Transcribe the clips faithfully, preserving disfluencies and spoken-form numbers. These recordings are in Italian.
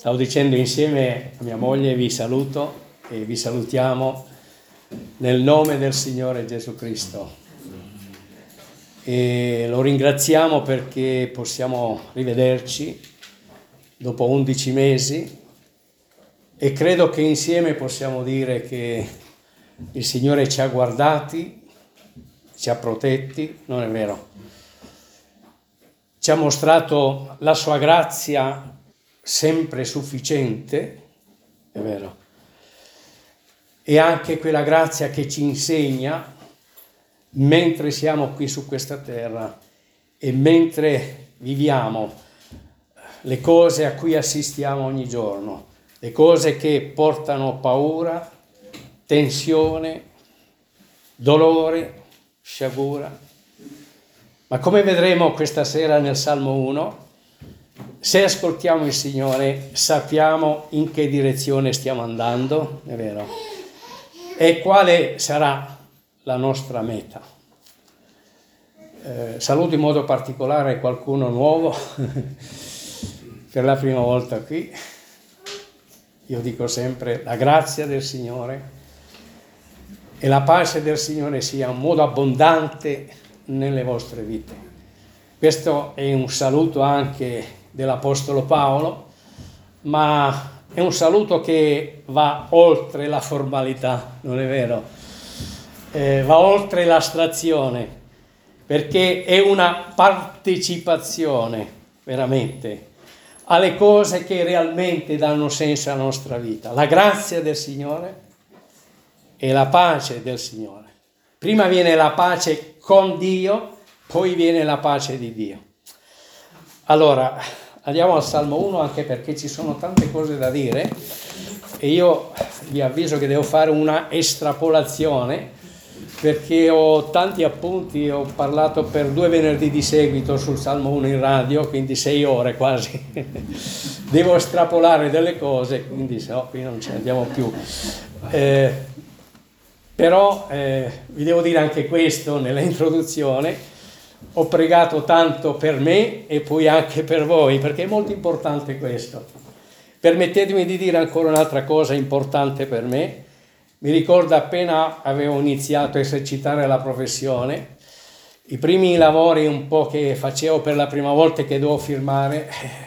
Stavo dicendo insieme a mia moglie vi saluto e vi salutiamo nel nome del Signore Gesù Cristo e lo ringraziamo perché possiamo rivederci dopo undici mesi e credo che insieme possiamo dire che il Signore ci ha guardati, ci ha protetti, non è vero? Ci ha mostrato la sua grazia sempre sufficiente, è vero, e anche quella grazia che ci insegna mentre siamo qui su questa terra e mentre viviamo le cose a cui assistiamo ogni giorno, le cose che portano paura, tensione, dolore, sciagura. Ma come vedremo questa sera nel Salmo uno, se ascoltiamo il Signore sappiamo in che direzione stiamo andando, è vero, e quale sarà la nostra meta. Eh, saluto in modo particolare qualcuno nuovo per la prima volta qui. Io dico sempre la grazia del Signore e la pace del Signore sia in modo abbondante nelle vostre vite. Questo è un saluto anche dell'Apostolo Paolo, ma è un saluto che va oltre la formalità, non è vero? Eh, va oltre l'astrazione, perché è una partecipazione veramente alle cose che realmente danno senso alla nostra vita. La grazia del Signore e la pace del Signore. Prima viene la pace con Dio, poi viene la pace di Dio. Allora, andiamo al Salmo uno anche perché ci sono tante cose da dire e io vi avviso che devo fare una estrapolazione perché ho tanti appunti, ho parlato per due venerdì di seguito sul Salmo uno in radio, quindi sei ore quasi. Devo estrapolare delle cose, quindi se no qui non ce ne andiamo più. Eh, però eh, vi devo dire anche questo nella introduzione. Ho pregato tanto per me e poi anche per voi, perché è molto importante questo. Permettetemi di dire ancora un'altra cosa importante per me. Mi ricordo appena avevo iniziato a esercitare la professione, i primi lavori un po' che facevo per la prima volta che dovevo firmare,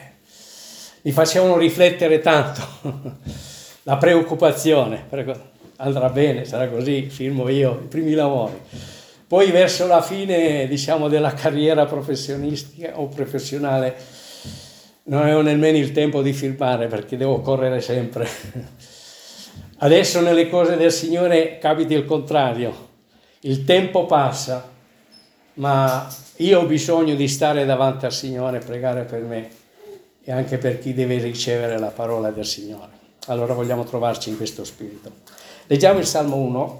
mi facevano riflettere tanto. La preoccupazione, andrà bene, sarà così, firmo io, i primi lavori. Poi verso la fine, diciamo, della carriera professionistica o professionale non avevo nemmeno il tempo di firmare perché devo correre sempre. Adesso nelle cose del Signore capita il contrario. Il tempo passa, ma io ho bisogno di stare davanti al Signore e pregare per me e anche per chi deve ricevere la parola del Signore. Allora vogliamo trovarci in questo spirito. Leggiamo il Salmo uno.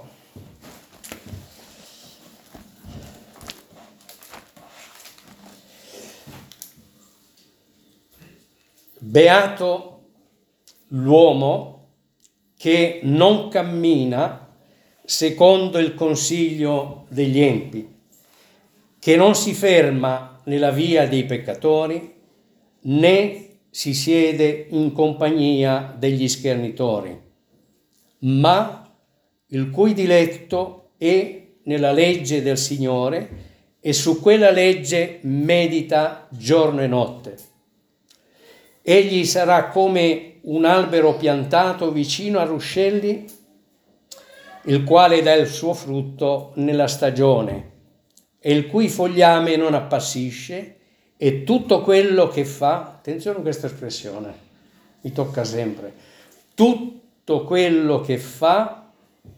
Beato l'uomo che non cammina secondo il consiglio degli empi, che non si ferma nella via dei peccatori, né si siede in compagnia degli schernitori, ma il cui diletto è nella legge del Signore e su quella legge medita giorno e notte. Egli sarà come un albero piantato vicino a ruscelli, il quale dà il suo frutto nella stagione, e il cui fogliame non appassisce, e tutto quello che fa, attenzione a questa espressione, mi tocca sempre, tutto quello che fa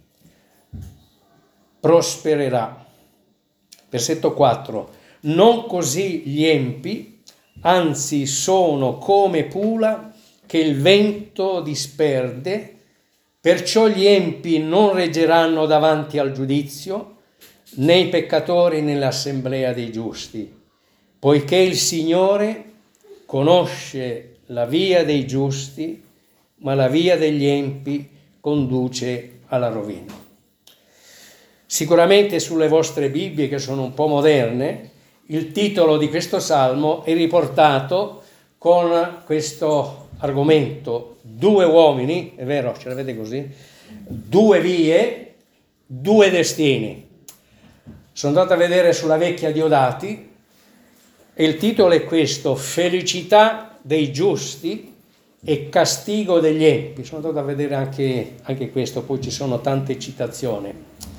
prospererà. Versetto quattro, non così gli empi, anzi sono come pula che il vento disperde, perciò gli empi non reggeranno davanti al giudizio, né i peccatori nell'assemblea dei giusti, poiché il Signore conosce la via dei giusti, ma la via degli empi conduce alla rovina. Sicuramente sulle vostre Bibbie, che sono un po' moderne, il titolo di questo salmo è riportato con questo argomento due uomini, è vero, ce l'avete così? Due vie, due destini. Sono andato a vedere sulla vecchia Diodati e il titolo è questo: Felicità dei giusti e castigo degli empi. Sono andato a vedere anche, anche questo, poi ci sono tante citazioni.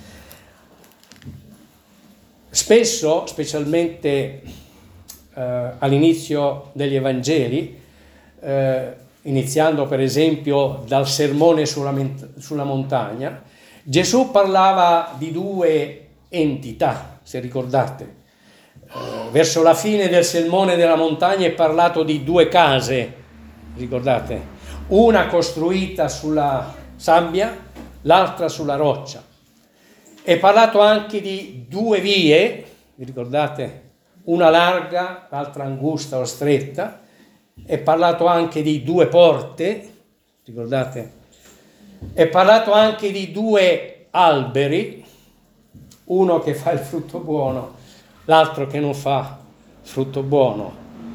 Spesso, specialmente eh, all'inizio degli Evangeli, eh, iniziando per esempio dal sermone sulla, sulla montagna, Gesù parlava di due entità, se ricordate. Eh, verso la fine del sermone della montagna è parlato di due case, ricordate? Una costruita sulla sabbia, l'altra sulla roccia. È parlato anche di due vie, vi ricordate? Una larga, l'altra angusta o stretta. È parlato anche di due porte, ricordate? È parlato anche di due alberi, uno che fa il frutto buono, l'altro che non fa frutto buono.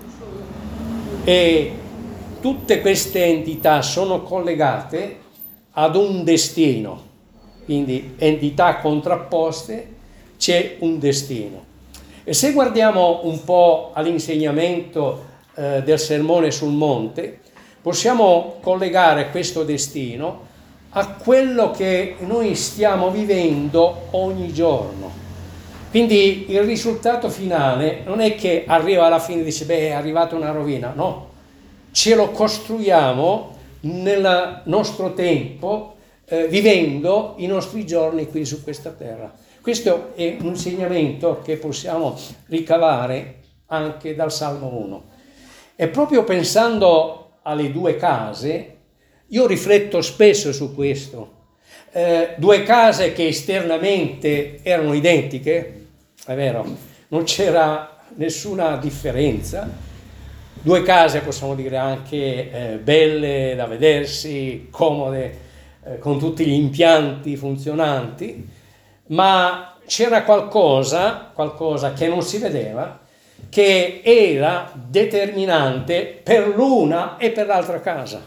E tutte queste entità sono collegate ad un destino, quindi entità contrapposte, c'è un destino. E se guardiamo un po' all'insegnamento eh, del sermone sul monte, possiamo collegare questo destino a quello che noi stiamo vivendo ogni giorno. Quindi il risultato finale non è che arriva alla fine e dice beh è arrivata una rovina, no, ce lo costruiamo nel nostro tempo, eh, vivendo i nostri giorni qui su questa terra. Questo è un insegnamento che possiamo ricavare anche dal Salmo uno. E proprio pensando alle due case, io rifletto spesso su questo. Eh, due case che esternamente erano identiche, è vero, non c'era nessuna differenza. Due case, possiamo dire, anche eh, belle da vedersi, comode, eh, con tutti gli impianti funzionanti, ma c'era qualcosa, qualcosa che non si vedeva, che era determinante per l'una e per l'altra casa.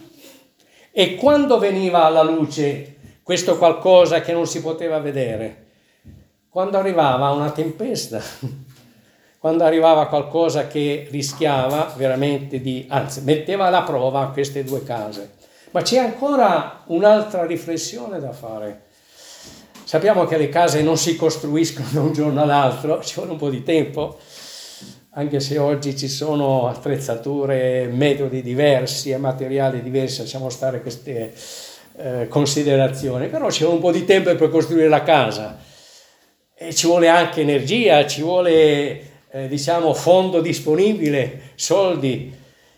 E quando veniva alla luce questo qualcosa che non si poteva vedere? Quando arrivava una tempesta, quando arrivava qualcosa che rischiava veramente di, anzi, metteva alla prova queste due case. Ma c'è ancora un'altra riflessione da fare. Sappiamo che le case non si costruiscono da un giorno all'altro, ci vuole un po' di tempo, anche se oggi ci sono attrezzature, metodi diversi e materiali diversi, lasciamo stare queste eh, considerazioni, però ci vuole un po' di tempo per costruire la casa e ci vuole anche energia, ci vuole eh, diciamo fondo disponibile, soldi.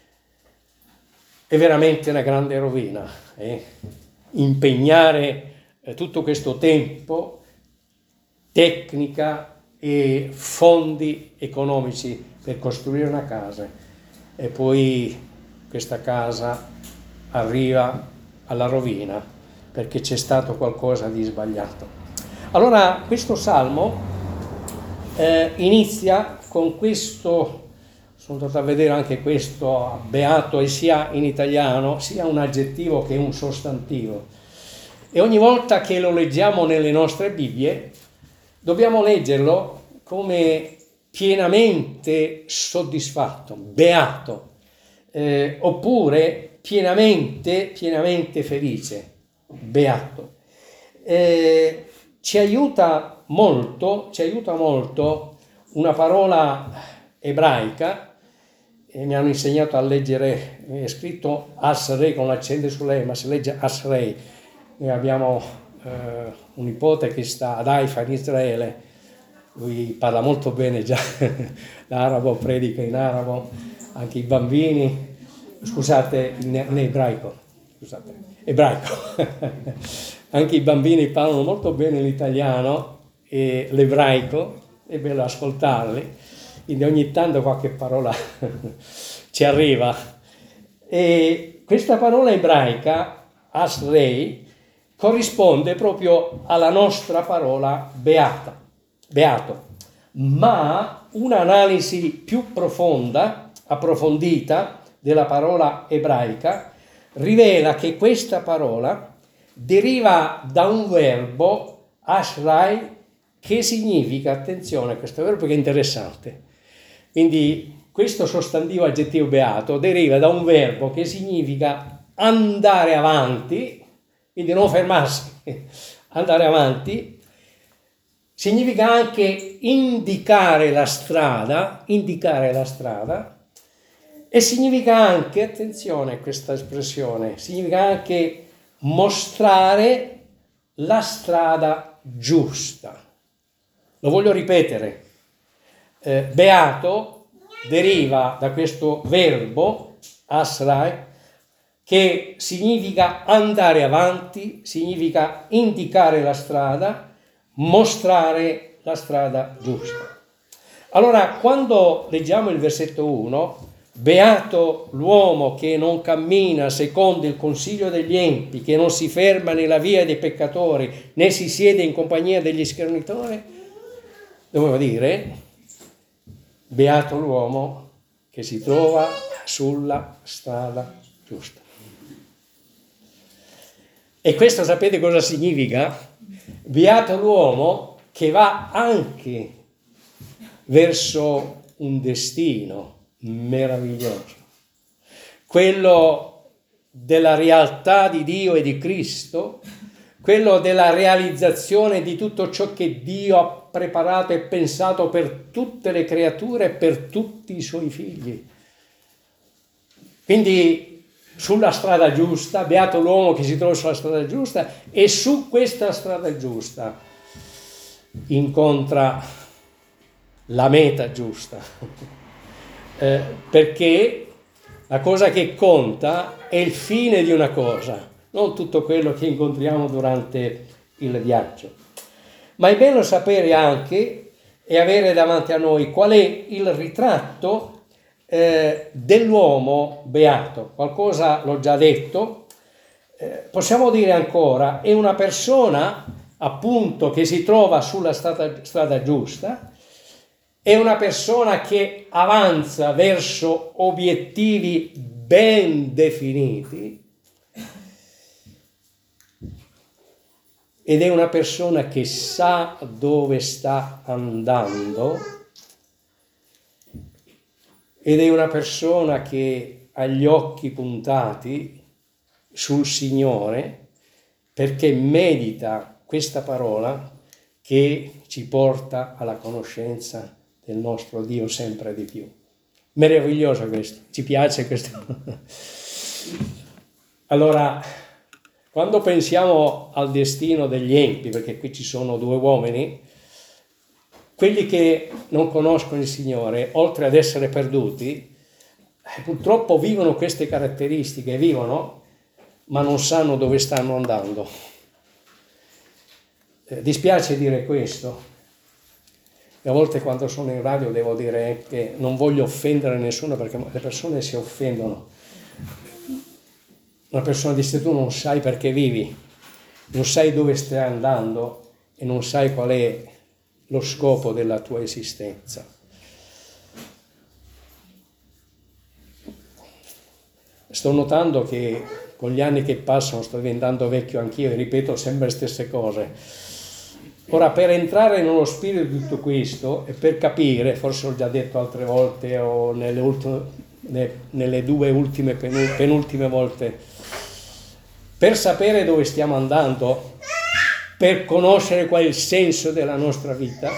È veramente una grande rovina eh? impegnare eh, tutto questo tempo, tecnica e fondi economici per costruire una casa e poi questa casa arriva alla rovina perché c'è stato qualcosa di sbagliato. Allora questo salmo eh, inizia con questo, sono andato a vedere anche questo, beato, e sia in italiano sia un aggettivo che un sostantivo, e ogni volta che lo leggiamo nelle nostre Bibbie dobbiamo leggerlo come pienamente soddisfatto, beato, eh, oppure pienamente, pienamente felice, beato. Eh, ci aiuta molto, ci aiuta molto una parola ebraica, e mi hanno insegnato a leggere, è scritto Asrei con l'accento sull'E, ma si legge Asrei. Noi abbiamo eh, un nipote che sta ad Haifa in Israele, lui parla molto bene già l'arabo, predica in arabo, anche i bambini, scusate, in, in ebraico, scusate, ebraico, anche i bambini parlano molto bene l'italiano e l'ebraico, è bello ascoltarli, quindi ogni tanto qualche parola ci arriva. E questa parola ebraica, Asrei, corrisponde proprio alla nostra parola beata, beato, ma un'analisi più profonda, approfondita, della parola ebraica, rivela che questa parola deriva da un verbo, ashrai, che significa, attenzione, questo verbo che è interessante, quindi questo sostantivo aggettivo beato deriva da un verbo che significa andare avanti, quindi non fermarsi, andare avanti, significa anche indicare la strada, indicare la strada, e significa anche, attenzione a questa espressione, significa anche mostrare la strada giusta. Lo voglio ripetere, eh, beato deriva da questo verbo, asrai, che significa andare avanti, significa indicare la strada, mostrare la strada giusta. Allora, quando leggiamo il versetto uno, beato l'uomo che non cammina secondo il consiglio degli empi, che non si ferma nella via dei peccatori, né si siede in compagnia degli schernitori, doveva dire, beato l'uomo che si trova sulla strada giusta. E questo sapete cosa significa? Beato l'uomo che va anche verso un destino meraviglioso, quello della realtà di Dio e di Cristo, quello della realizzazione di tutto ciò che Dio ha preparato e pensato per tutte le creature e per tutti i suoi figli. Quindi sulla strada giusta, beato l'uomo che si trova sulla strada giusta, e su questa strada giusta incontra la meta giusta, eh, perché la cosa che conta è il fine di una cosa, non tutto quello che incontriamo durante il viaggio. Ma è bello sapere anche e avere davanti a noi qual è il ritratto eh, dell'uomo beato. Qualcosa l'ho già detto, eh, possiamo dire ancora, è una persona appunto che si trova sulla strada, strada giusta, è una persona che avanza verso obiettivi ben definiti, ed è una persona che sa dove sta andando, ed è una persona che ha gli occhi puntati sul Signore, perché medita questa parola che ci porta alla conoscenza del nostro Dio sempre di più. Meraviglioso questo, ci piace questo. Allora, quando pensiamo al destino degli empi, perché qui ci sono due uomini, quelli che non conoscono il Signore, oltre ad essere perduti, purtroppo vivono queste caratteristiche, vivono, ma non sanno dove stanno andando. Eh, dispiace dire questo, e a volte quando sono in radio devo dire che non voglio offendere nessuno, perché le persone si offendono. Una persona dice: tu non sai perché vivi, non sai dove stai andando e non sai qual è lo scopo della tua esistenza. Sto notando che con gli anni che passano sto diventando vecchio anch'io e ripeto sempre le stesse cose. Ora, per entrare nello spirito di tutto questo e per capire, forse l'ho già detto altre volte o nelle, ultime, nelle due ultime penultime volte, per sapere dove stiamo andando, per conoscere qual è il senso della nostra vita,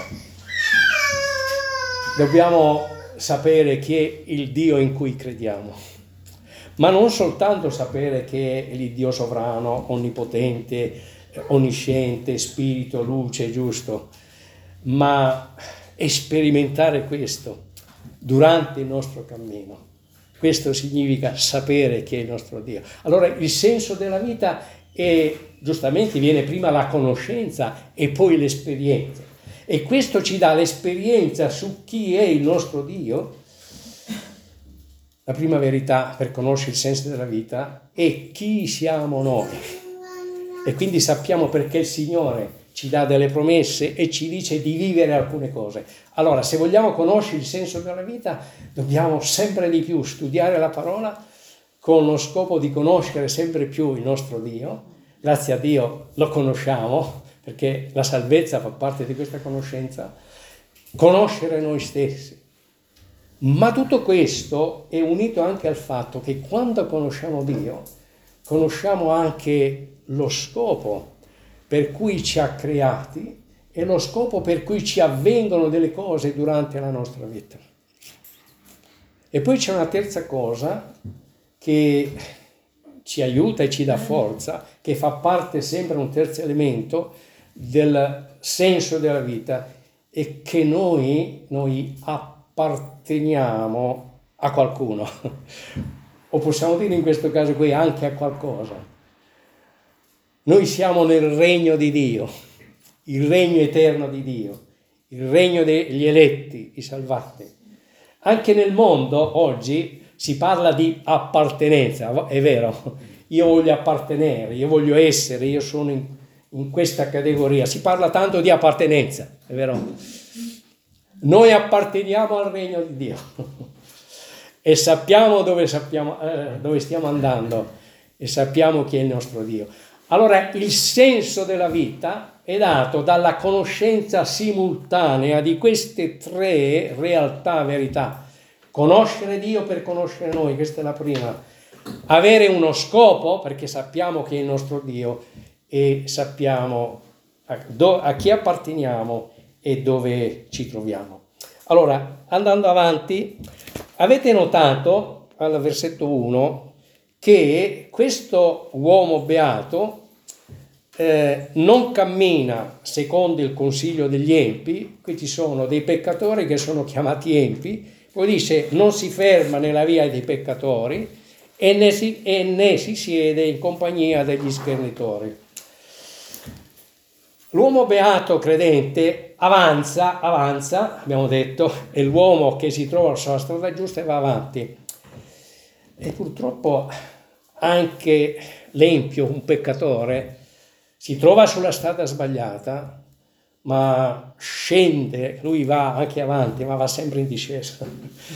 dobbiamo sapere chi è il Dio in cui crediamo. Ma non soltanto sapere che è il Dio sovrano, onnipotente, onnisciente, spirito, luce, giusto, ma sperimentare questo durante il nostro cammino. Questo significa sapere chi è il nostro Dio. Allora il senso della vita è, giustamente, viene prima la conoscenza e poi l'esperienza. E questo ci dà l'esperienza su chi è il nostro Dio. La prima verità per conoscere il senso della vita è chi siamo noi. E quindi sappiamo perché il Signore ci dà delle promesse e ci dice di vivere alcune cose. Allora, se vogliamo conoscere il senso della vita, dobbiamo sempre di più studiare la parola con lo scopo di conoscere sempre più il nostro Dio. Grazie a Dio lo conosciamo, perché la salvezza fa parte di questa conoscenza. Conoscere noi stessi. Ma tutto questo è unito anche al fatto che quando conosciamo Dio, conosciamo anche lo scopo per cui ci ha creati e lo scopo per cui ci avvengono delle cose durante la nostra vita. E poi c'è una terza cosa che ci aiuta e ci dà forza, che fa parte sempre, un terzo elemento del senso della vita, e che noi, noi apparteniamo a qualcuno, o possiamo dire in questo caso qui anche a qualcosa. Noi siamo nel regno di Dio, il regno eterno di Dio, il regno degli eletti, i salvati. Anche nel mondo oggi si parla di appartenenza, è vero, io voglio appartenere, io voglio essere, io sono in, in questa categoria, si parla tanto di appartenenza, è vero? Noi apparteniamo al regno di Dio e sappiamo dove, sappiamo, eh, dove stiamo andando e sappiamo chi è il nostro Dio. Allora il senso della vita è dato dalla conoscenza simultanea di queste tre realtà, verità. Conoscere Dio per conoscere noi, questa è la prima. Avere uno scopo, perché sappiamo che è il nostro Dio e sappiamo a, do, a chi apparteniamo e dove ci troviamo. Allora, andando avanti, avete notato al versetto uno che questo uomo beato eh, non cammina secondo il consiglio degli empi. Qui ci sono dei peccatori che sono chiamati empi, poi dice non si ferma nella via dei peccatori e ne si, e ne si siede in compagnia degli schernitori. L'uomo beato credente avanza, avanza, abbiamo detto, è l'uomo che si trova sulla strada giusta e va avanti. E purtroppo anche l'empio, un peccatore, si trova sulla strada sbagliata, ma scende, lui va anche avanti, ma va sempre in discesa,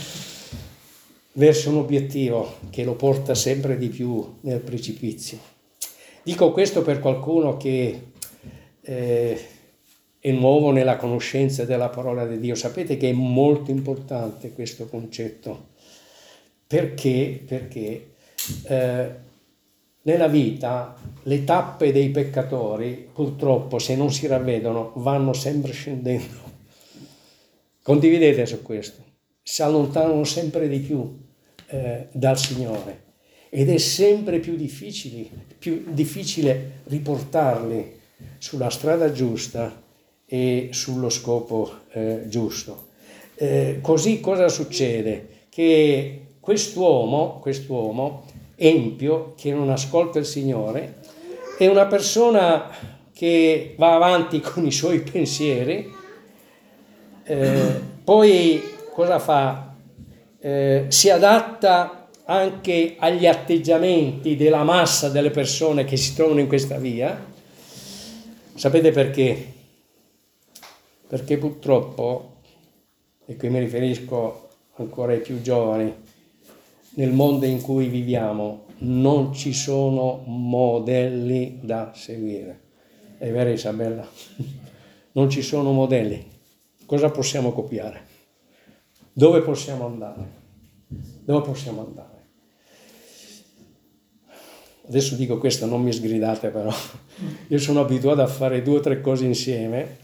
verso un obiettivo che lo porta sempre di più nel precipizio. Dico questo per qualcuno che eh, è nuovo nella conoscenza della parola di Dio. Sapete che è molto importante questo concetto. Perché? Perché eh, nella vita le tappe dei peccatori, purtroppo, se non si ravvedono, vanno sempre scendendo. Condividete su questo. Si allontanano sempre di più eh, dal Signore ed è sempre più difficile, più difficile riportarli sulla strada giusta e sullo scopo eh, giusto. Eh, così cosa succede? Che quest'uomo, quest'uomo empio, che non ascolta il Signore, è una persona che va avanti con i suoi pensieri, eh, poi cosa fa? Eh, si adatta anche agli atteggiamenti della massa delle persone che si trovano in questa via. Sapete perché? Perché purtroppo, e qui mi riferisco ancora ai più giovani, nel mondo in cui viviamo non ci sono modelli da seguire. È vero, Isabella? Non ci sono modelli. Cosa possiamo copiare? Dove possiamo andare? Dove possiamo andare? Adesso dico questo, non mi sgridate però. Io sono abituato a fare due o tre cose insieme.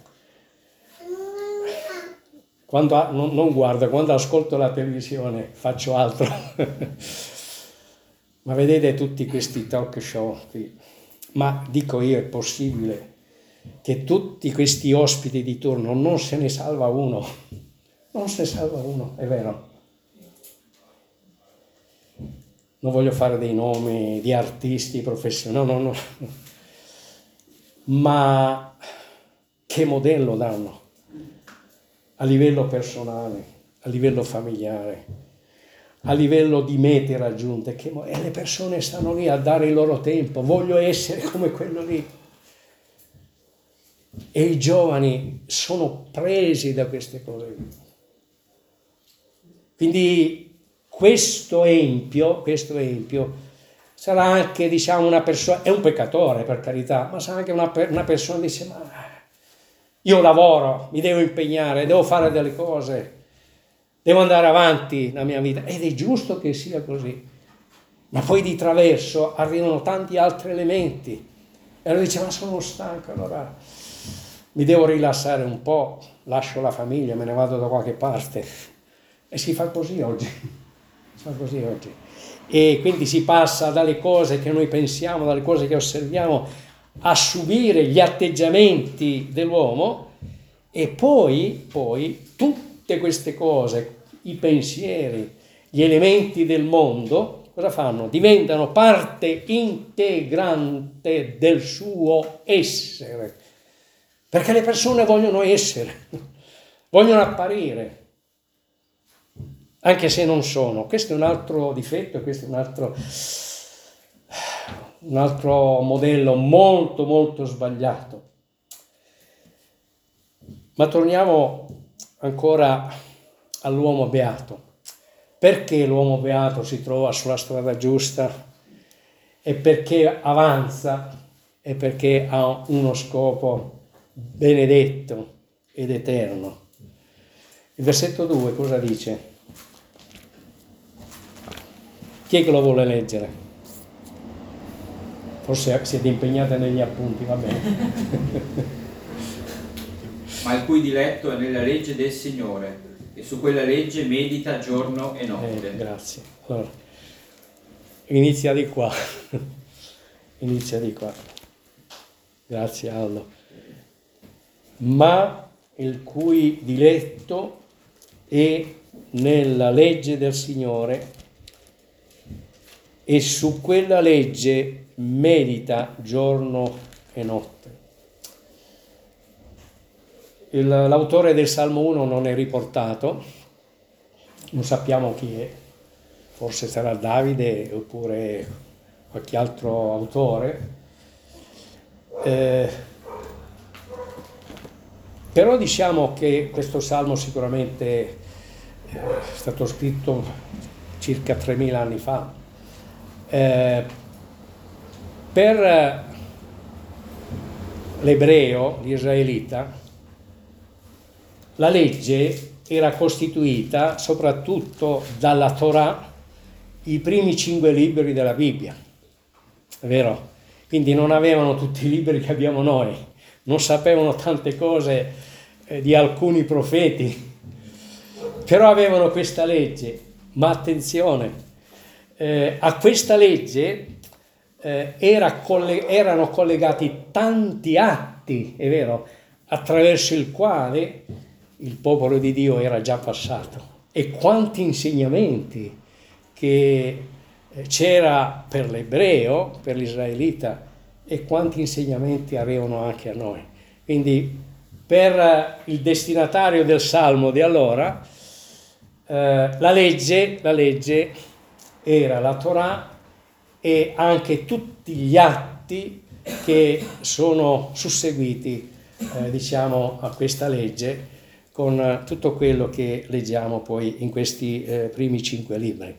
Quando non, non guardo, quando ascolto la televisione faccio altro. Ma vedete tutti questi talk show qui. Ma dico io, è possibile che tutti questi ospiti di turno non se ne salva uno? Non se ne salva uno, è vero. Non voglio fare dei nomi di artisti professionali, no, no, no. Ma che modello danno? A livello personale, a livello familiare, a livello di mete raggiunte, che, e le persone stanno lì a dare il loro tempo, voglio essere come quello lì. E i giovani sono presi da queste cose. Quindi questo empio, questo empio sarà anche, diciamo, una persona, è un peccatore per carità, ma sarà anche una, una persona che dice, ma io lavoro, mi devo impegnare, devo fare delle cose, devo andare avanti nella mia vita. Ed è giusto che sia così. Ma poi di traverso arrivano tanti altri elementi. E allora dice, ma sono stanco, allora mi devo rilassare un po', lascio la famiglia, me ne vado da qualche parte. E si fa così oggi. Si fa così oggi. E quindi si passa dalle cose che noi pensiamo, dalle cose che osserviamo, a subire gli atteggiamenti dell'uomo, e poi, poi tutte queste cose, i pensieri, gli elementi del mondo, cosa fanno? Diventano parte integrante del suo essere. Perché le persone vogliono essere, vogliono apparire, anche se non sono. Questo è un altro difetto, questo è un altro, un altro modello molto molto sbagliato. Ma torniamo ancora all'uomo beato. Perché l'uomo beato si trova sulla strada giusta? E perché avanza? E perché ha uno scopo benedetto ed eterno. Il versetto due cosa dice? Chi è che lo vuole leggere? Forse siete impegnate negli appunti, va bene. Ma il cui diletto è nella legge del Signore, e su quella legge medita giorno e notte. Eh, grazie. Allora, inizia di qua. Inizia di qua. Grazie Aldo. Ma il cui diletto è nella legge del Signore, e su quella legge medita giorno e notte. Il, l'autore del Salmo uno non è riportato, non sappiamo chi è, forse sarà Davide oppure qualche altro autore, eh, però diciamo che questo Salmo sicuramente è stato scritto circa tremila anni fa. Eh, per l'ebreo, l'israelita, la legge era costituita soprattutto dalla Torah, i primi cinque libri della Bibbia, è vero? Quindi non avevano tutti i libri che abbiamo noi, non sapevano tante cose eh, di alcuni profeti, però avevano questa legge. Ma attenzione, eh, a questa legge eh, era coll- erano collegati tanti atti, è vero, attraverso il quale il popolo di Dio era già passato, e quanti insegnamenti che c'era per l'ebreo, per l'israelita, e quanti insegnamenti arrivano anche a noi. Quindi per il destinatario del Salmo di allora eh, la legge, la legge era la Torah e anche tutti gli atti che sono susseguiti eh, diciamo a questa legge, con tutto quello che leggiamo poi in questi eh, primi cinque libri.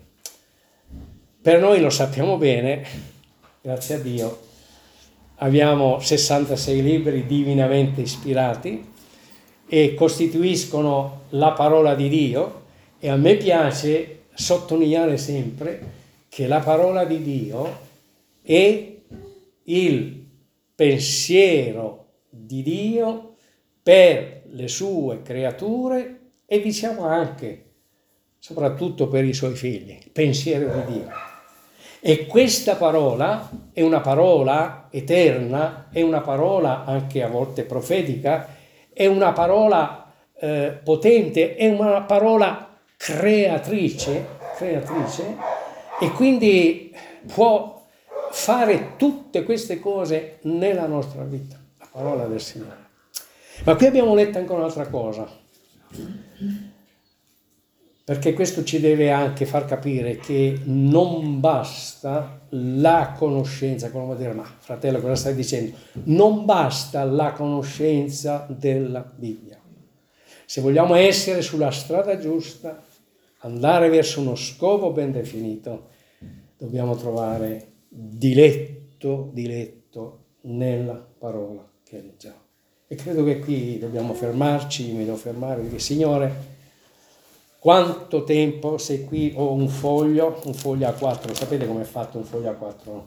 Per noi, lo sappiamo bene, grazie a Dio, abbiamo sessantasei libri divinamente ispirati e costituiscono la parola di Dio, e a me piace sottolineare sempre che la parola di Dio è il pensiero di Dio per le sue creature e diciamo anche, soprattutto per i suoi figli, il pensiero di Dio. E questa parola è una parola eterna, è una parola anche a volte profetica, è una parola eh, potente, è una parola creatrice, creatrice, e quindi può fare tutte queste cose nella nostra vita, la parola del Signore. Ma qui abbiamo letto anche un'altra cosa. perché questo ci deve anche far capire che non basta la conoscenza, come vuol dire, ma fratello cosa stai dicendo? Non basta la conoscenza della Bibbia. Se vogliamo essere sulla strada giusta, andare verso uno scopo ben definito, dobbiamo trovare diletto, diletto nella parola che leggiamo. E credo che qui dobbiamo fermarci, mi devo fermare, perché Signore, quanto tempo sei qui? Ho un foglio, un foglio A quattro, sapete com'è fatto un foglio A quattro?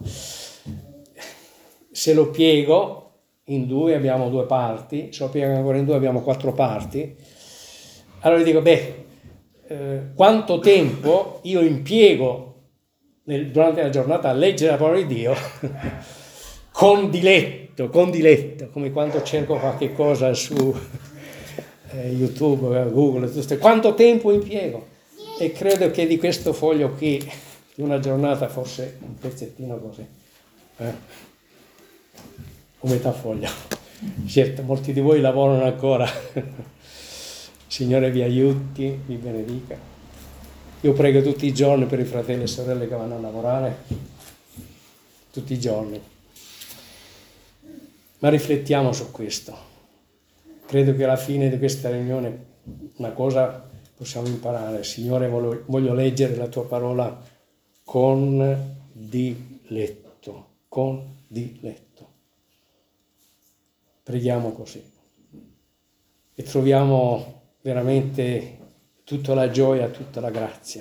Se lo piego in due abbiamo due parti, se lo piego ancora in due abbiamo quattro parti. Allora dico, beh, eh, quanto tempo io impiego nel, durante la giornata a leggere la parola di Dio con diletto, con diletto, come quando cerco qualche cosa su eh, YouTube, Google, tutto, quanto tempo impiego? E credo che di questo foglio qui, di una giornata, forse un pezzettino così, eh? o metà foglio. Certo, molti di voi lavorano ancora. Signore vi aiuti, vi benedica. Io prego tutti i giorni per i fratelli e sorelle che vanno a lavorare, tutti i giorni. Ma riflettiamo su questo. Credo che alla fine di questa riunione una cosa possiamo imparare. Signore, voglio, voglio leggere la tua parola con diletto, con diletto. Preghiamo così e troviamo veramente tutta la gioia, tutta la grazia.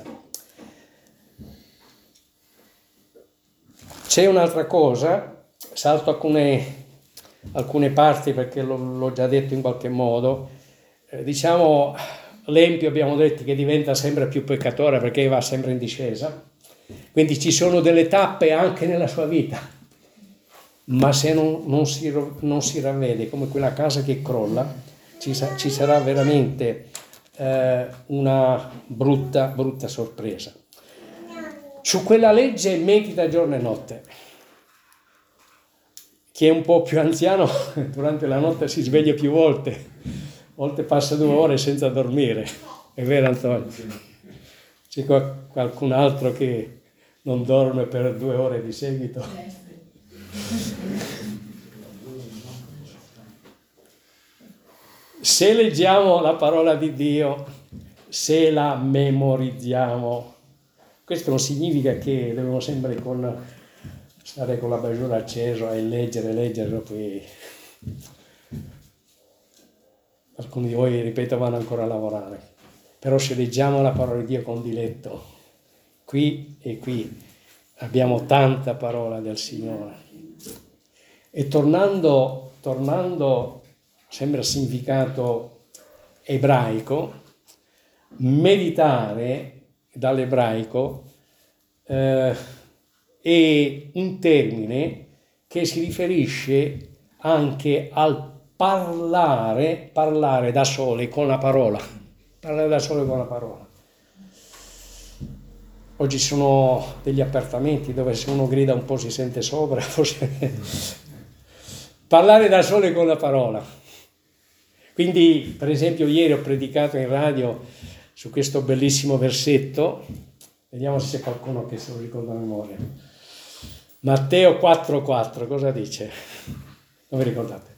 C'è un'altra cosa, salto alcune, alcune parti perché l'ho, l'ho già detto in qualche modo. Eh, diciamo, l'empio abbiamo detto che diventa sempre più peccatore perché va sempre in discesa, quindi ci sono delle tappe anche nella sua vita. Ma se non, non, si, non si ravvede come quella casa che crolla, ci, sa, ci sarà veramente eh, una brutta, brutta sorpresa. Su quella legge medita giorno e notte. Chi è un po' più anziano durante la notte si sveglia più volte, a volte passa due ore senza dormire. È vero, Antonio? C'è qualcun altro che non dorme per due ore di seguito? Se leggiamo la parola di Dio, se la memorizziamo, questo non significa che dobbiamo sempre con, stare con la l'abajur acceso e leggere, leggere, poi alcuni di voi, ripeto, vanno ancora a lavorare. Però se leggiamo la parola di Dio con diletto, qui e qui, abbiamo tanta parola del Signore. E tornando, tornando sempre al significato ebraico, meditare dall'ebraico eh, è un termine che si riferisce anche al parlare, parlare da soli con la parola, parlare da soli con la parola. Oggi sono degli appartamenti dove se uno grida un po' si sente sopra, forse... Parlare da soli con la parola. Quindi, per esempio, ieri ho predicato in radio su questo bellissimo versetto, vediamo se c'è qualcuno che se lo ricorda a memoria. Matteo quattro quattro, cosa dice? Non vi ricordate?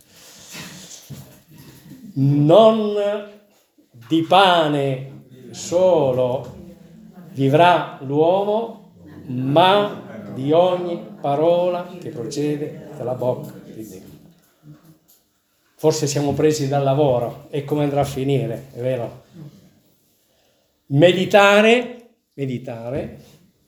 Non di pane solo vivrà l'uomo, ma di ogni parola che procede dalla bocca di Dio. Forse siamo presi dal lavoro e come andrà a finire, è vero? Meditare, meditare,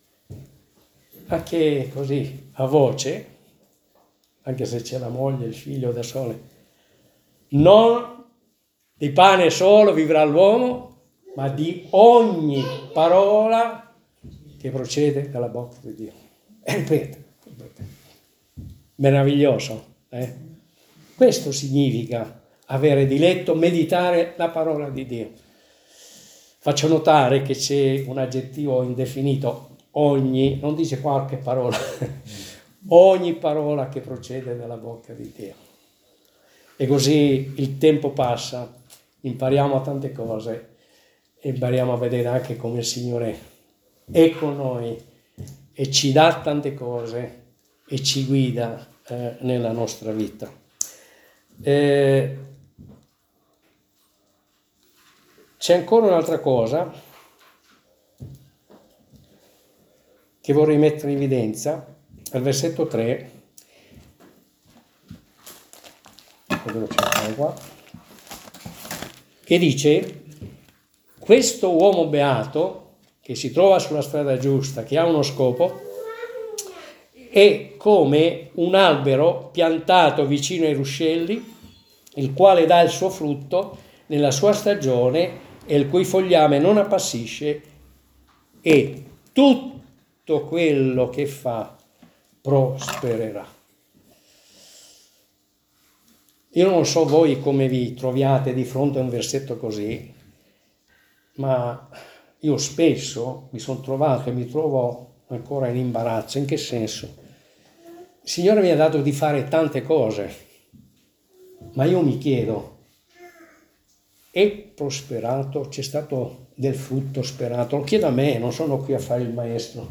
anche così, a voce, anche se c'è la moglie, il figlio da sole. Non di pane solo vivrà l'uomo, ma di ogni parola che procede dalla bocca di Dio. E ripeto, ripeto. Meraviglioso, eh? Questo significa avere diletto, meditare la parola di Dio. Faccio notare che c'è un aggettivo indefinito, ogni, non dice qualche parola, ogni parola che procede dalla bocca di Dio. E così il tempo passa, impariamo tante cose e impariamo a vedere anche come il Signore è con noi e ci dà tante cose e ci guida eh, nella nostra vita. Eh, c'è ancora un'altra cosa che vorrei mettere in evidenza, al versetto tre, devo cercare qua, che dice: questo uomo beato che si trova sulla strada giusta, che ha uno scopo, è come un albero piantato vicino ai ruscelli, il quale dà il suo frutto nella sua stagione e il cui fogliame non appassisce, e tutto quello che fa prospererà. Io non so voi come vi troviate di fronte a un versetto così, ma io spesso mi sono trovato e mi trovo ancora in imbarazzo. In che senso? Il Signore mi ha dato di fare tante cose, ma io mi chiedo, è prosperato? C'è stato del frutto sperato? Lo chiedo a me, non sono qui a fare il maestro.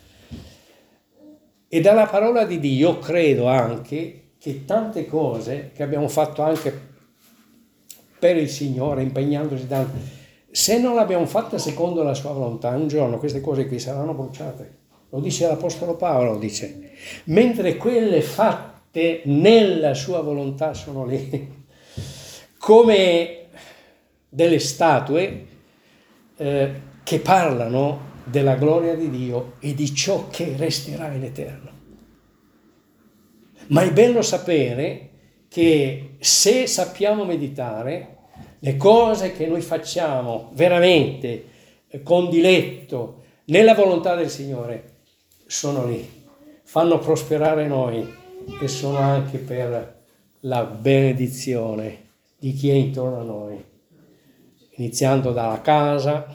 E dalla parola di Dio credo anche che tante cose che abbiamo fatto anche per il Signore, impegnandosi tanto, se non l'abbiamo fatta secondo la sua volontà, un giorno queste cose qui saranno bruciate. Lo dice l'Apostolo Paolo, dice, mentre quelle fatte nella sua volontà sono lì, come delle statue eh, che parlano della gloria di Dio e di ciò che resterà in eterno. Ma è bello sapere che se sappiamo meditare, le cose che noi facciamo veramente con diletto nella volontà del Signore sono lì, fanno prosperare noi e sono anche per la benedizione di chi è intorno a noi, iniziando dalla casa,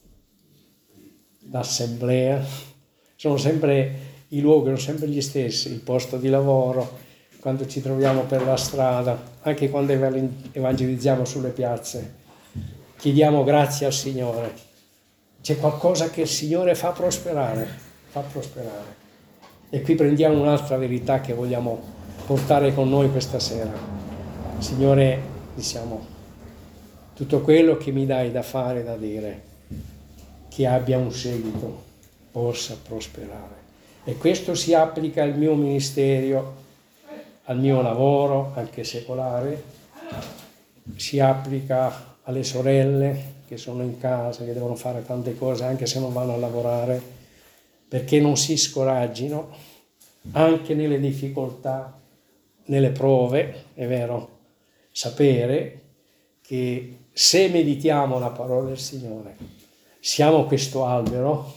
l'assemblea, sono sempre i luoghi, sono sempre gli stessi, il posto di lavoro, quando ci troviamo per la strada, anche quando evangelizziamo sulle piazze, chiediamo grazie al Signore. C'è qualcosa che il Signore fa prosperare, fa prosperare. E qui prendiamo un'altra verità che vogliamo portare con noi questa sera. Signore, diciamo, tutto quello che mi dai da fare, da dire, che abbia un seguito, possa prosperare. E questo si applica al mio ministero, al mio lavoro, anche secolare, si applica alle sorelle che sono in casa, che devono fare tante cose anche se non vanno a lavorare, perché non si scoraggino anche nelle difficoltà, nelle prove, è vero, sapere che se meditiamo la parola del Signore, siamo questo albero,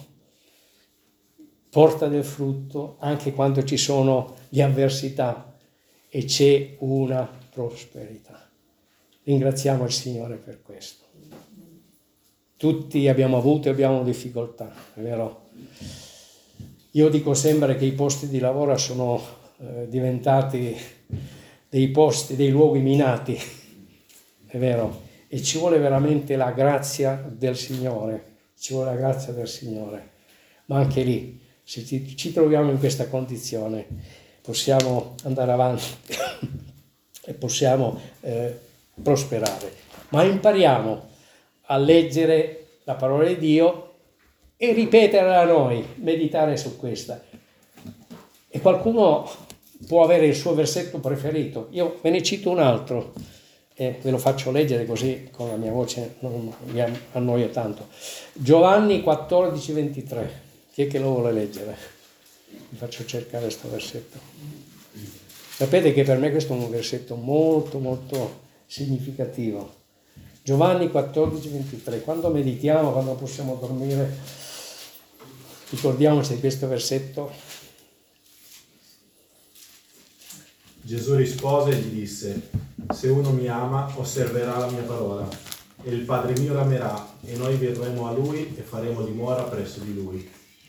porta del frutto anche quando ci sono le avversità e c'è una prosperità. Ringraziamo il Signore per questo. Tutti abbiamo avuto e abbiamo difficoltà, è vero? Io dico sempre che i posti di lavoro sono eh, diventati dei posti, dei luoghi minati, è vero? E ci vuole veramente la grazia del Signore, ci vuole la grazia del Signore. Ma anche lì, se ci, ci troviamo in questa condizione, possiamo andare avanti e possiamo eh, prosperare. Ma impariamo a leggere la parola di Dio e ripeterla a noi, meditare su questa. E qualcuno può avere il suo versetto preferito. Io ve ne cito un altro e ve lo faccio leggere così con la mia voce non mi annoio tanto. Giovanni quattordici ventitré. Chi è che lo vuole leggere? Vi faccio cercare questo versetto. Sapete che per me questo è un versetto molto molto significativo. Giovanni quattordici ventitré. Quando meditiamo, quando possiamo dormire, ricordiamoci di questo versetto. Gesù rispose e gli disse: se uno mi ama, osserverà la mia parola, e il Padre mio l'amerà, e noi verremo a lui e faremo dimora presso di lui.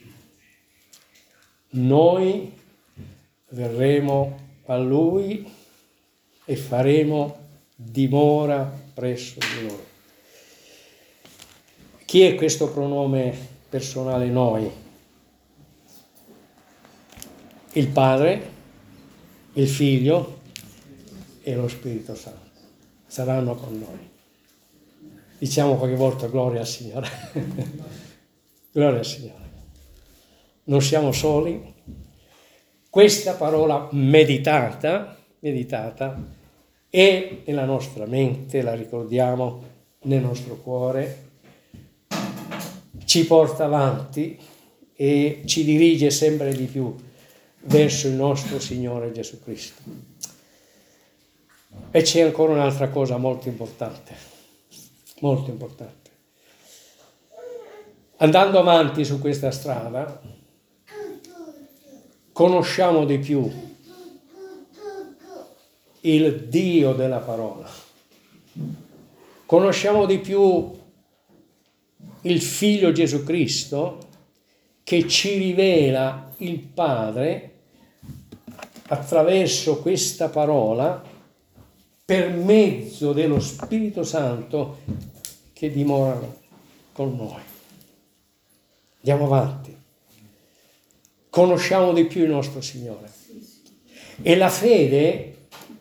Noi verremo a lui e faremo dimora presso di lui. Chi è questo pronome personale noi? Il Padre, il Figlio e lo Spirito Santo saranno con noi. Diciamo qualche volta gloria al Signore. Gloria al Signore. Non siamo soli. Questa parola meditata, meditata è nella nostra mente, la ricordiamo nel nostro cuore, ci porta avanti e ci dirige sempre di più verso il nostro Signore Gesù Cristo. E c'è ancora un'altra cosa molto importante, molto importante. Andando avanti su questa strada, conosciamo di più il Dio della parola, conosciamo di più il Figlio Gesù Cristo che ci rivela il Padre attraverso questa parola per mezzo dello Spirito Santo che dimora con noi. Andiamo avanti. Conosciamo di più il nostro Signore. E la fede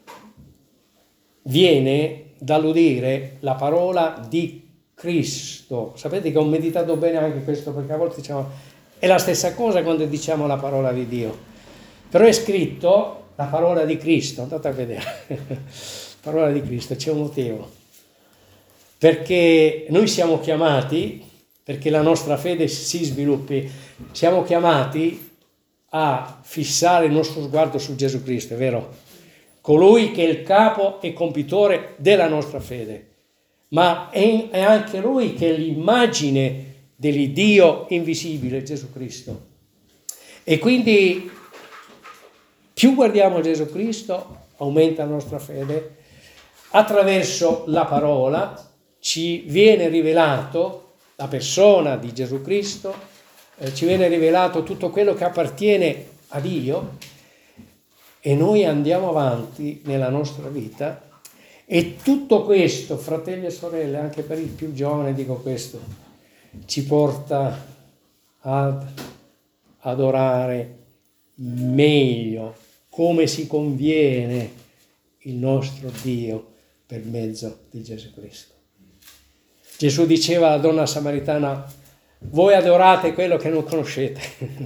viene dall'udire la parola di Cristo. Sapete che ho meditato bene anche questo, perché a volte diciamo è la stessa cosa quando diciamo la parola di Dio. Però è scritto la parola di Cristo, andate a vedere. Parola di Cristo, c'è un motivo. Perché noi siamo chiamati, perché la nostra fede si sviluppi, siamo chiamati a fissare il nostro sguardo su Gesù Cristo, è vero? Colui che è il capo e compitore della nostra fede, ma è, è anche Lui che è l'immagine dell'Iddio invisibile, Gesù Cristo. E quindi più guardiamo Gesù Cristo, aumenta la nostra fede, attraverso la parola ci viene rivelato la persona di Gesù Cristo, eh, ci viene rivelato tutto quello che appartiene a Dio e noi andiamo avanti nella nostra vita e tutto questo, fratelli e sorelle, anche per il più giovane dico questo, ci porta ad adorare meglio, come si conviene, il nostro Dio per mezzo di Gesù Cristo. Gesù diceva alla donna samaritana: voi adorate quello che non conoscete.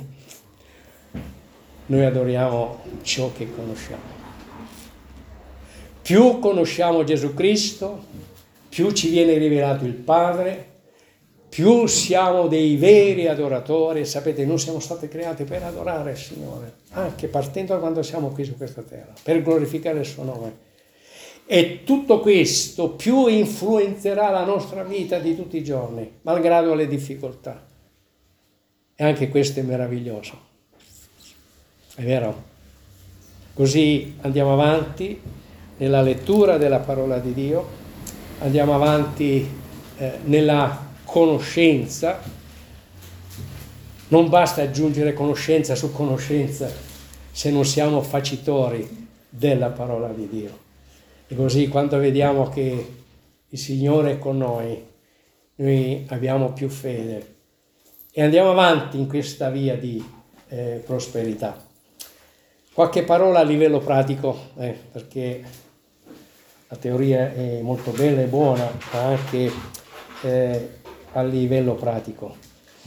Noi adoriamo ciò che conosciamo. Più conosciamo Gesù Cristo, più ci viene rivelato il Padre, più siamo dei veri adoratori. Sapete, noi siamo stati creati per adorare il Signore, anche partendo da quando siamo qui su questa terra, per glorificare il suo nome. E tutto questo più influenzerà la nostra vita di tutti i giorni, malgrado le difficoltà. E anche questo è meraviglioso. È vero? Così andiamo avanti nella lettura della parola di Dio, andiamo avanti eh, nella conoscenza. Non basta aggiungere conoscenza su conoscenza se non siamo facitori della parola di Dio. E così quando vediamo che il Signore è con noi, noi abbiamo più fede e andiamo avanti in questa via di eh, prosperità. Qualche parola a livello pratico, eh, perché la teoria è molto bella e buona, ma anche eh, a livello pratico.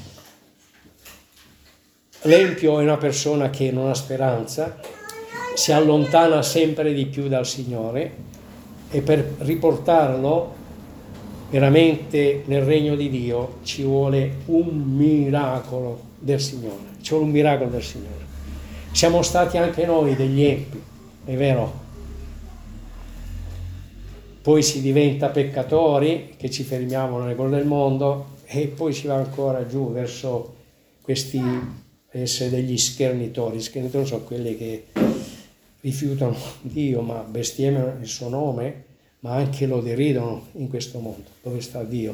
L'empio è una persona che non ha speranza, si allontana sempre di più dal Signore e per riportarlo veramente nel regno di Dio ci vuole un miracolo del Signore, ci vuole un miracolo del Signore. Siamo stati anche noi degli empi, è vero? Poi si diventa peccatori che ci fermiamo nelle cose del mondo e poi si va ancora giù verso questi essere degli schernitori. Schernitori sono quelli che rifiutano Dio, ma bestemmiano il suo nome, ma anche lo deridono in questo mondo, dove sta Dio.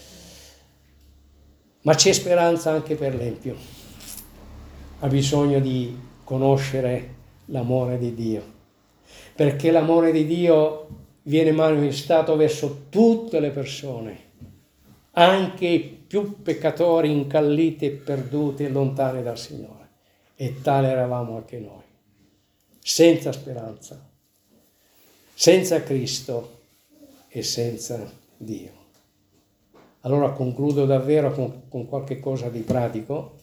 Ma c'è speranza anche per l'empio. Ha bisogno di conoscere l'amore di Dio, perché l'amore di Dio viene manifestato verso tutte le persone, anche i più peccatori incalliti e perduti e lontani dal Signore. E tale eravamo anche noi, senza speranza, senza Cristo e senza Dio. Allora concludo davvero con, con qualche cosa di pratico.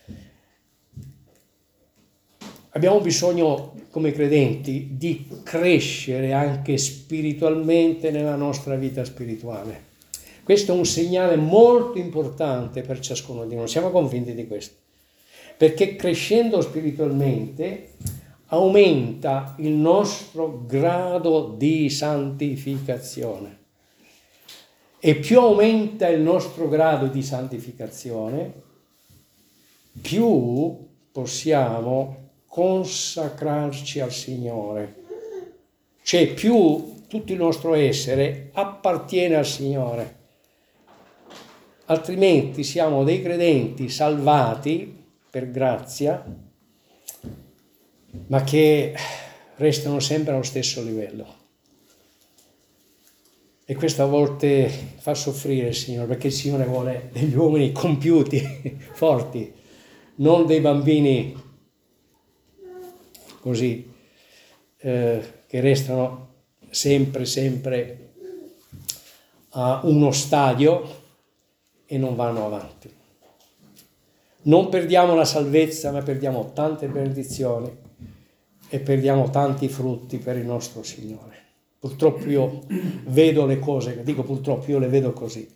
Abbiamo bisogno, come credenti, di crescere anche spiritualmente nella nostra vita spirituale. Questo è un segnale molto importante per ciascuno di noi, siamo convinti di questo, perché crescendo spiritualmente aumenta il nostro grado di santificazione. E più aumenta il nostro grado di santificazione, più possiamo consacrarci al Signore. Cioè più tutto il nostro essere appartiene al Signore. Altrimenti siamo dei credenti salvati per grazia, ma che restano sempre allo stesso livello. E questo a volte fa soffrire il Signore, perché il Signore vuole degli uomini compiuti, forti, non dei bambini così, eh, che restano sempre, sempre a uno stadio e non vanno avanti. Non perdiamo la salvezza, ma perdiamo tante benedizioni e perdiamo tanti frutti per il nostro Signore. Purtroppo io vedo le cose, dico purtroppo, io le vedo così. Il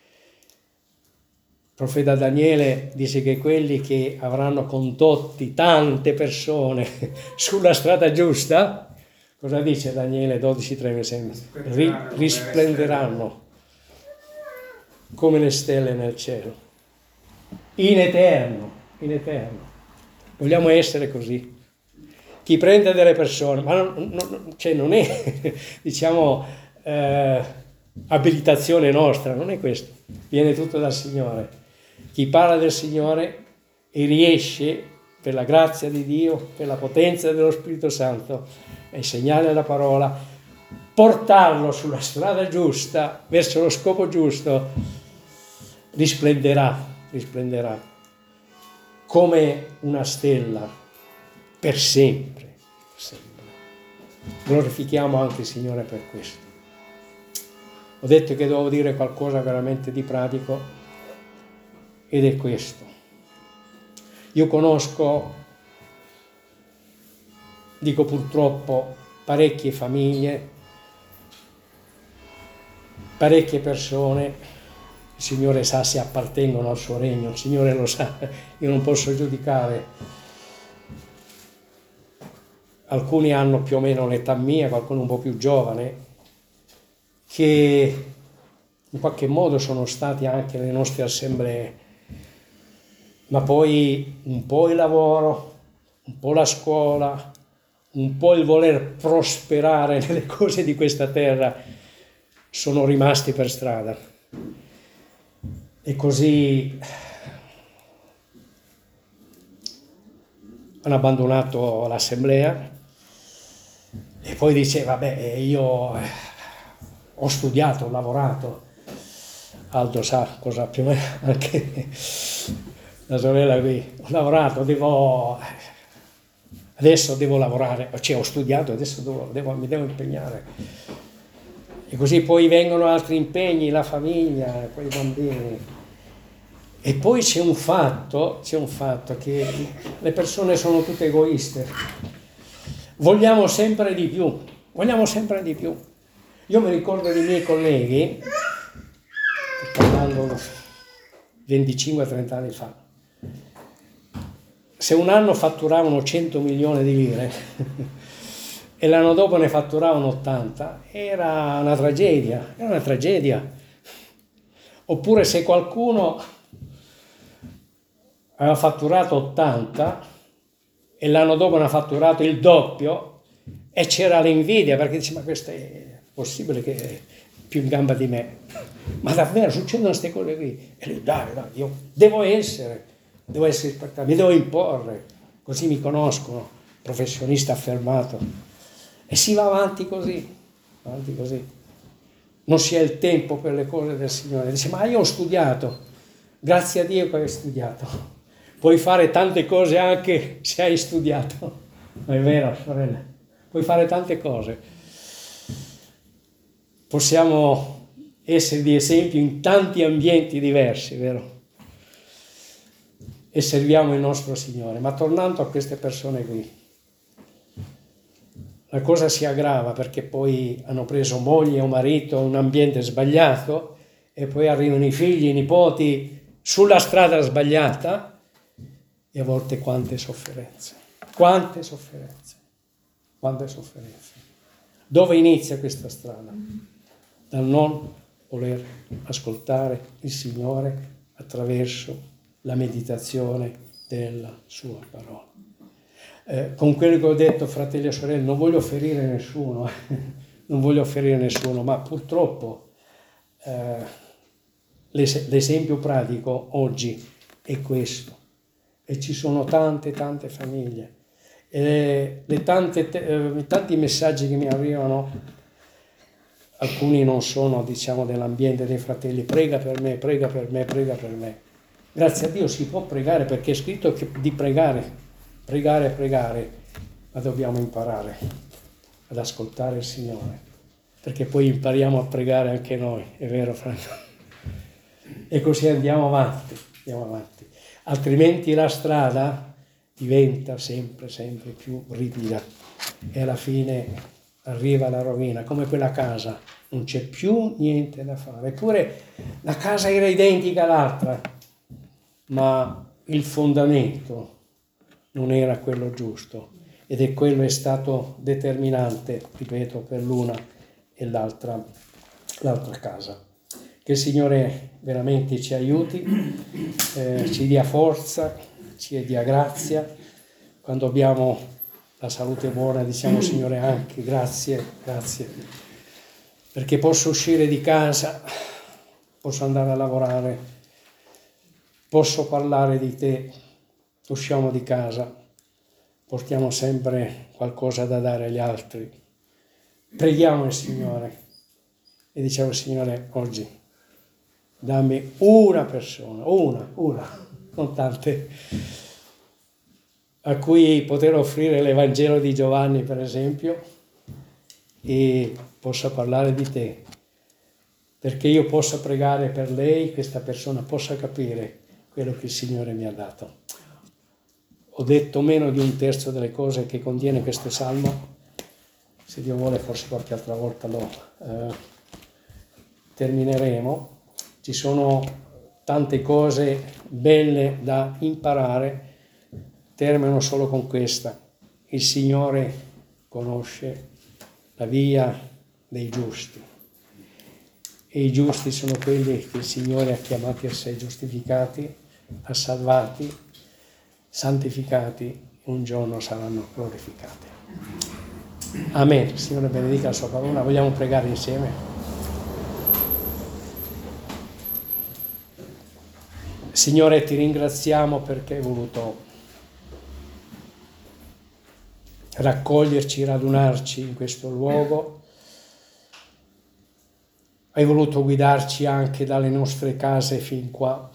profeta Daniele dice che quelli che avranno condotti tante persone sulla strada giusta, cosa dice Daniele dodici tre mi sembra? Ri, risplenderanno come le stelle nel cielo, in eterno, in eterno. Vogliamo essere così. Chi prende delle persone, ma non, non, cioè non è, diciamo, eh, abilitazione nostra, non è questo, viene tutto dal Signore. Chi parla del Signore e riesce, per la grazia di Dio, per la potenza dello Spirito Santo, a insegnare la parola, portarlo sulla strada giusta, verso lo scopo giusto, risplenderà, risplenderà come una stella per sempre, per sempre. Glorifichiamo anche il Signore per questo. Ho detto che devo dire qualcosa veramente di pratico ed è questo. Io conosco, dico purtroppo, parecchie famiglie, parecchie persone, il Signore sa se appartengono al suo regno, il Signore lo sa, io non posso giudicare. Alcuni hanno più o meno l'età mia, qualcuno un po' più giovane, che in qualche modo sono stati anche nelle nostre assemblee, ma poi un po' il lavoro, un po' la scuola, un po' il voler prosperare nelle cose di questa terra, sono rimasti per strada. E così hanno abbandonato l'assemblea. E poi dice, vabbè, io ho studiato, ho lavorato. Aldo sa cosa più o meno, anche la sorella qui, ho lavorato, devo, adesso devo lavorare, cioè ho studiato, adesso devo, devo, mi devo impegnare. E così poi vengono altri impegni, la famiglia, quei bambini. E poi c'è un fatto, c'è un fatto che le persone sono tutte egoiste. Vogliamo sempre di più, vogliamo sempre di più. Io mi ricordo dei miei colleghi, parlando venticinque trenta anni fa, se un anno fatturavano cento milioni di lire e l'anno dopo ne fatturavano ottanta, era una tragedia, era una tragedia. Oppure se qualcuno aveva fatturato ottanta e l'anno dopo ne ha fatturato il doppio e c'era l'invidia, perché dice, ma questo è possibile che è più in gamba di me? Ma davvero succedono queste cose qui? E lui, dai, dai, io devo essere, devo essere spettacolare, mi devo imporre, così mi conoscono, professionista affermato. E si va avanti così, avanti così. non si ha il tempo per le cose del Signore. Dice, ma io ho studiato, grazie a Dio che hai studiato. Puoi fare tante cose anche se hai studiato. Non è vero, sorella? Puoi fare tante cose. Possiamo essere di esempio in tanti ambienti diversi, vero? E serviamo il nostro Signore. Ma tornando a queste persone qui, la cosa si aggrava perché poi hanno preso moglie o marito in un ambiente sbagliato e poi arrivano i figli, i nipoti sulla strada sbagliata e a volte quante sofferenze, quante sofferenze, quante sofferenze. Dove inizia questa strada? Dal non voler ascoltare il Signore attraverso la meditazione della sua parola. Eh, con quello che ho detto, fratelli e sorelle, non voglio ferire nessuno, non voglio ferire nessuno, ma purtroppo eh, l'es- l'esempio pratico oggi è questo. E ci sono tante, tante famiglie. E le tante, eh, tanti messaggi che mi arrivano, alcuni non sono, diciamo, dell'ambiente dei fratelli, prega per me, prega per me, prega per me. Grazie a Dio si può pregare perché è scritto che di pregare, pregare, pregare, ma dobbiamo imparare ad ascoltare il Signore, perché poi impariamo a pregare anche noi, è vero Franco? E così andiamo avanti, andiamo avanti. Altrimenti la strada diventa sempre, sempre più ripida e alla fine arriva la rovina, come quella casa, non c'è più niente da fare. Eppure la casa era identica all'altra, ma il fondamento non era quello giusto ed è quello è stato determinante, ripeto, per l'una e l'altra, l'altra casa. Che il Signore veramente ci aiuti, eh, ci dia forza, ci dia grazia. Quando abbiamo la salute buona diciamo Signore anche grazie, grazie, perché posso uscire di casa, posso andare a lavorare, posso parlare di te, usciamo di casa, portiamo sempre qualcosa da dare agli altri. Preghiamo il Signore e diciamo Signore oggi dammi una persona, una, una, non tante, a cui poter offrire l'Evangelo di Giovanni per esempio e possa parlare di te, perché io possa pregare per lei, questa persona possa capire quello che il Signore mi ha dato. Ho detto meno di un terzo delle cose che contiene questo salmo, se Dio vuole forse qualche altra volta lo eh, termineremo. Ci sono tante cose belle da imparare, termino solo con questa. Il Signore conosce la via dei giusti e i giusti sono quelli che il Signore ha chiamati a sé, giustificati, ha salvati, santificati, un giorno saranno glorificati. Amen. Il Signore benedica la sua parola. Vogliamo pregare insieme? Signore, ti ringraziamo perché hai voluto raccoglierci, radunarci in questo luogo. Hai voluto guidarci anche dalle nostre case fin qua.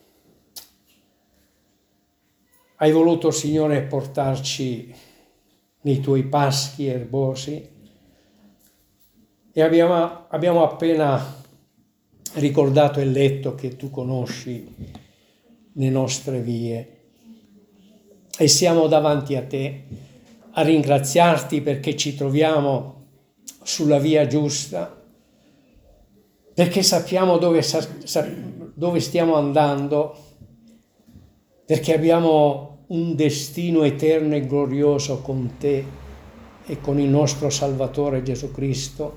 Hai voluto, Signore, portarci nei tuoi paschi erbosi e abbiamo, abbiamo appena ricordato e letto che tu conosci le nostre vie e siamo davanti a te a ringraziarti perché ci troviamo sulla via giusta, perché sappiamo dove, dove stiamo andando, perché abbiamo un destino eterno e glorioso con te e con il nostro Salvatore Gesù Cristo,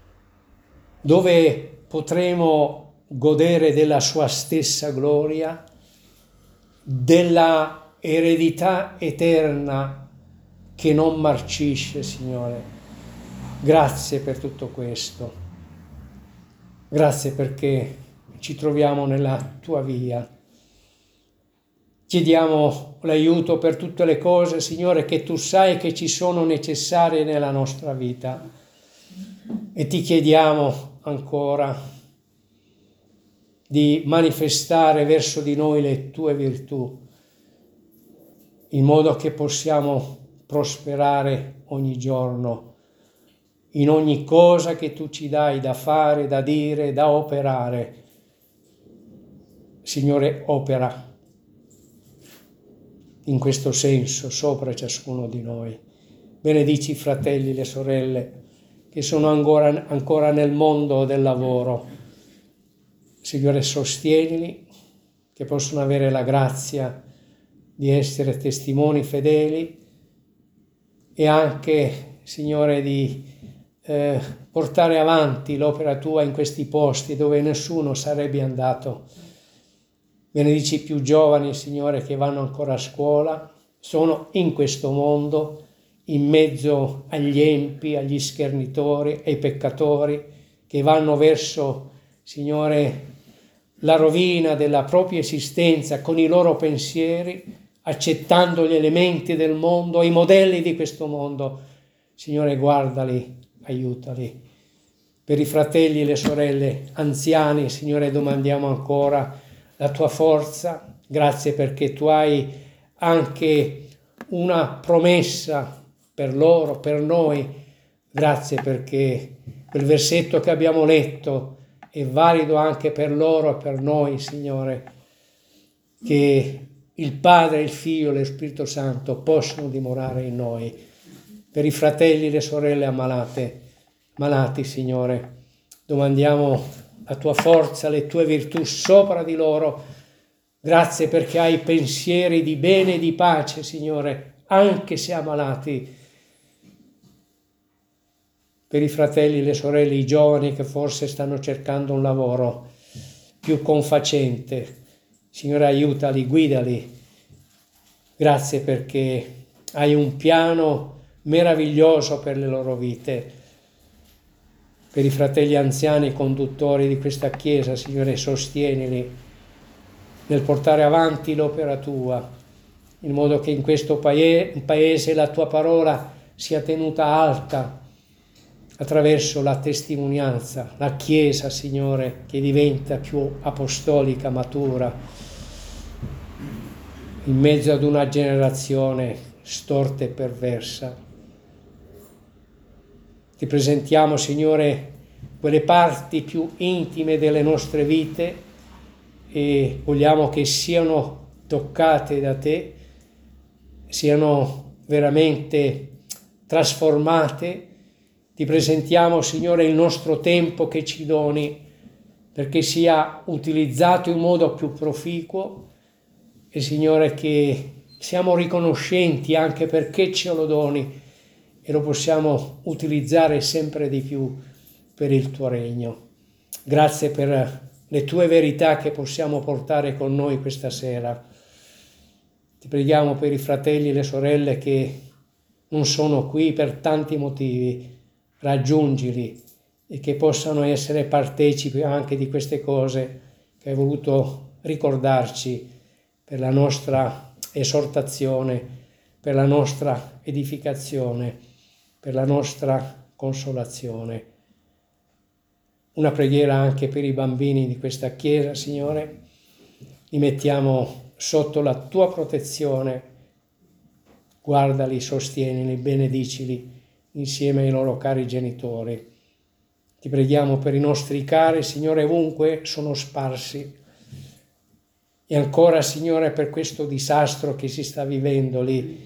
dove potremo godere della sua stessa gloria, della eredità eterna che non marcisce, Signore. Grazie per tutto questo. Grazie perché ci troviamo nella tua via. Chiediamo l'aiuto per tutte le cose, Signore, che tu sai che ci sono necessarie nella nostra vita. E ti chiediamo ancora di manifestare verso di noi le tue virtù, in modo che possiamo prosperare ogni giorno in ogni cosa che tu ci dai da fare, da dire, da operare. Signore, opera in questo senso sopra ciascuno di noi. Benedici i fratelli e le sorelle che sono ancora, ancora nel mondo del lavoro. Signore, sostienili, che possono avere la grazia di essere testimoni fedeli e anche, Signore, di eh, portare avanti l'opera tua in questi posti dove nessuno sarebbe andato. Benedici i più giovani, Signore, che vanno ancora a scuola, sono in questo mondo, in mezzo agli empi, agli schernitori, ai peccatori, che vanno verso, Signore, la rovina della propria esistenza con i loro pensieri, accettando gli elementi del mondo, i modelli di questo mondo. Signore, guardali, aiutali. Per i fratelli e le sorelle anziani, Signore, domandiamo ancora la tua forza. Grazie perché tu hai anche una promessa per loro, per noi. Grazie perché quel versetto che abbiamo letto è valido anche per loro e per noi, Signore, che il Padre, il Figlio e lo Spirito Santo possono dimorare in noi. Per i fratelli e le sorelle ammalate, malati, Signore, domandiamo la tua forza, le tue virtù sopra di loro. Grazie perché hai pensieri di bene e di pace, Signore, anche se ammalati. Per i fratelli e le sorelle, i giovani che forse stanno cercando un lavoro più confacente, Signore, aiutali, guidali. Grazie perché hai un piano meraviglioso per le loro vite. Per i fratelli anziani conduttori di questa Chiesa, Signore, sostienili nel portare avanti l'opera tua, in modo che in questo paese la tua parola sia tenuta alta attraverso la testimonianza, la Chiesa, Signore, che diventa più apostolica, matura, in mezzo ad una generazione storta e perversa. Ti presentiamo, Signore, quelle parti più intime delle nostre vite e vogliamo che siano toccate da te, siano veramente trasformate. Ti presentiamo, Signore, il nostro tempo che ci doni perché sia utilizzato in modo più proficuo e, Signore, che siamo riconoscenti anche perché ce lo doni e lo possiamo utilizzare sempre di più per il tuo regno. Grazie per le tue verità che possiamo portare con noi questa sera. Ti preghiamo per i fratelli e le sorelle che non sono qui per tanti motivi. Raggiungili e che possano essere partecipi anche di queste cose che hai voluto ricordarci per la nostra esortazione, per la nostra edificazione, per la nostra consolazione. Una preghiera anche per i bambini di questa Chiesa, Signore. Li mettiamo sotto la tua protezione. Guardali, sostienili, benedicili insieme ai loro cari genitori. Ti preghiamo per i nostri cari, Signore, ovunque sono sparsi. E ancora, Signore, per questo disastro che si sta vivendo lì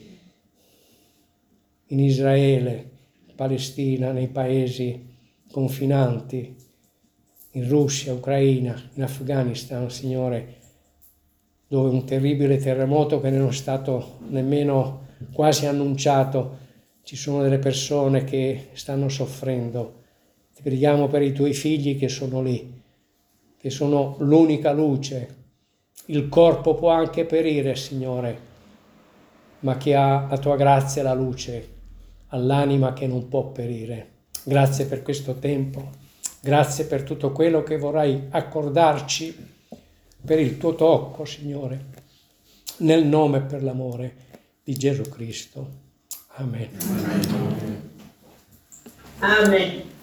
in Israele, in Palestina, nei paesi confinanti, in Russia, Ucraina, in Afghanistan, Signore, dove un terribile terremoto che non è stato nemmeno quasi annunciato, ci sono delle persone che stanno soffrendo. Ti preghiamo per i tuoi figli che sono lì, che sono l'unica luce. Il corpo può anche perire, Signore, ma che ha la tua grazia e la luce all'anima che non può perire. Grazie per questo tempo, grazie per tutto quello che vorrai accordarci, per il tuo tocco, Signore, nel nome e per l'amore di Gesù Cristo. Amen. Amen.